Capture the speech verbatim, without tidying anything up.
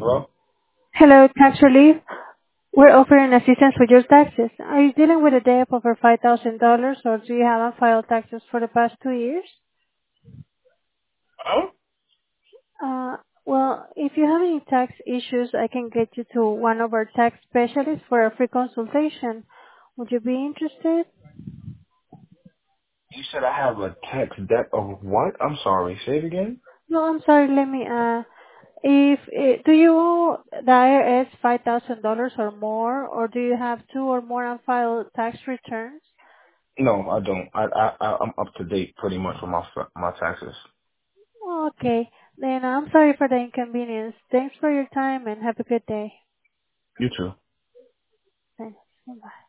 Hello? Hello, Tax Relief. We're offering assistance with your taxes. Are you dealing with a debt of over five thousand dollars or do you have unfiled taxes for the past two years? Oh? Uh, well, if you have any tax issues, I can get you to one of our tax specialists for a free consultation. Would you be interested? You said I have a tax debt of what? I'm sorry. Say it again? No, I'm sorry, let me, uh, if, eh, do you owe the I R S five thousand dollars or more, or do you have two or more unfiled tax returns? No, I don't. I, I, I- I'm up to date pretty much with my, f- my taxes. Okay. Then I'm sorry for the inconvenience. Thanks for your time and have a good day. You too. Thanks. Bye.